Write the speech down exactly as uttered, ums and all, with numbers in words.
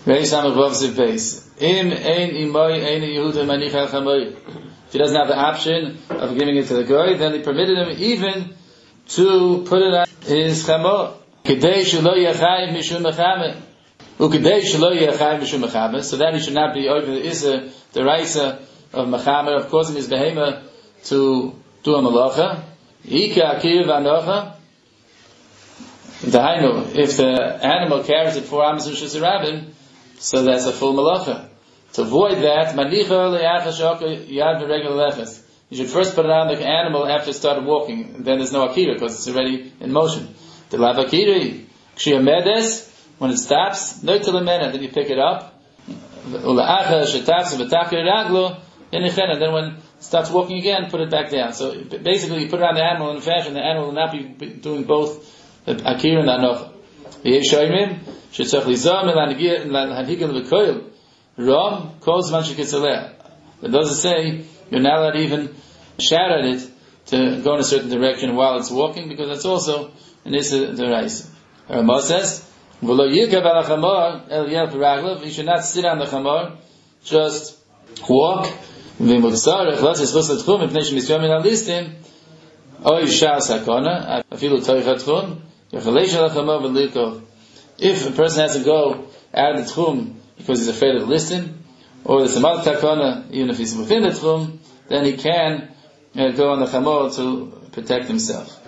Reis Amach Siv Beis. Im ein imoy ein Yehuda manich al chamoy. If he doesn't have the option of giving it to the guy, then he permitted him even to put it on his chamor. Kedei shelo yachayim mishum mechame. Ukedei shelo yachayim mishum mechame. So that he should not be over the isa, the raisa of mechame, of causing his behema to do a malacha. Ika akir v'anocha. Dahainu, if the animal carries it four amos rishus rabin, so that's a full malacha. To avoid that, manicha le'acha shaka yad v'regel lechas. You should first put it on the animal after it started walking, and then there's no akira because it's already in motion. The lav akiri, kshiyamedes, when it stops, no till a minute, then you pick it up. Ule'acha shetafs v'takir raglo, and then when it starts walking again, put it back down. So basically, you put it on the animal in a fashion, the animal will not be doing both the akira and the anocha. V'yeshoymim, shetzach lizam el v'koil, ram, kol zman shekitzaleh. It doesn't say you're not allowed to even shout at it to go in a certain direction while it's walking, because that's also an issa d'oraisa. Ramah says, "V'lo yirkav al chamor el yel peraglav." You should not sit on the chamor, just walk. V'mutzarech l'sis v'os l'tchum mipnei shemisyomin al listim oy shar sakona afilu toichat tchum yachalei shel chamor v'lirkov. If a person has to go out of the tchum because he's afraid of the listim, or there's some other takana, even if he's within the tchum, then he can uh, go on the chamor to protect himself.